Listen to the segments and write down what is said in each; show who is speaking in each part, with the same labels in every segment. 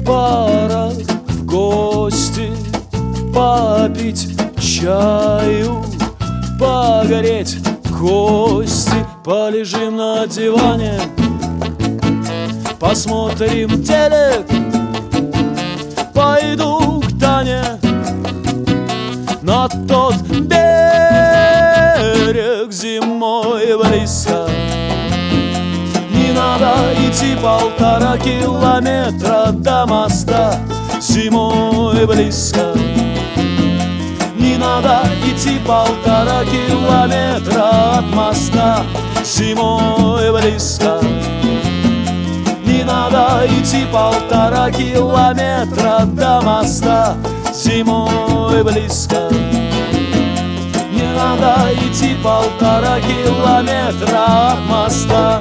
Speaker 1: пора в гости попить чаю, погреть кости, полежим на диване, посмотрим телек. Пойду к Тане на тот берег, зимой близко. Не надо идти 1,5 километра до моста, зимой близко. Не надо идти 1,5 километра от моста, зимой близко. Не надо идти 1,5 километра до моста, зимой близко. Не надо идти 1,5 километра от моста.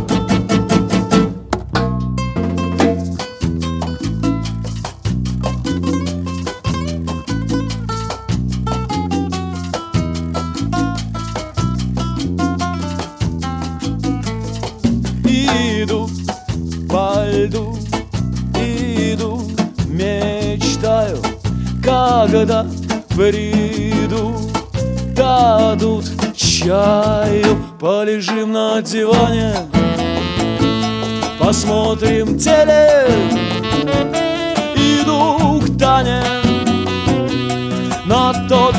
Speaker 1: Иду по льду, иду, мечтаю, когда приду, дадут чаю, полежим на диване, посмотрим телек. Иду к Тане на тот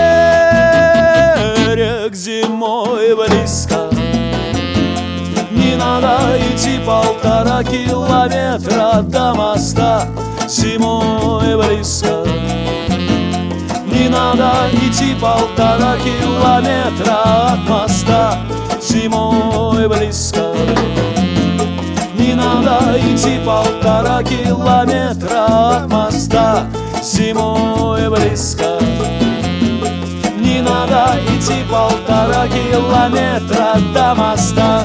Speaker 1: берег, зимой близко. Не надо идти 1,5 километра до моста, зимой близко. Не надо идти 1,5 километра от моста, зимой близко. Не надо идти 1,5 километра от моста, зимой близко. Не надо идти 1,5 километра до моста.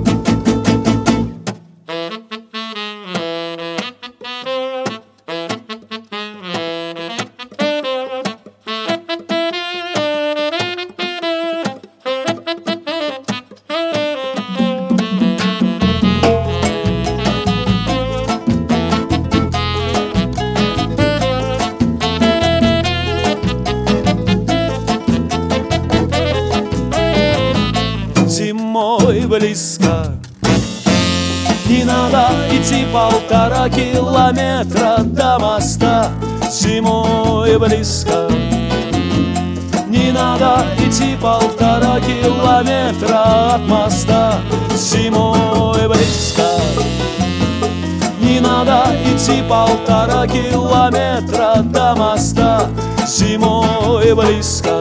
Speaker 1: Зимой близко. Не надо идти 1,5 километра до моста, зимой близко. Не надо идти 1,5 километра от моста, зимой близко. Не надо идти 1,5 километра до моста, зимой близко.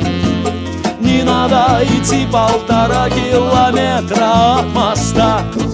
Speaker 1: Не надо идти 1,5 километра от моста,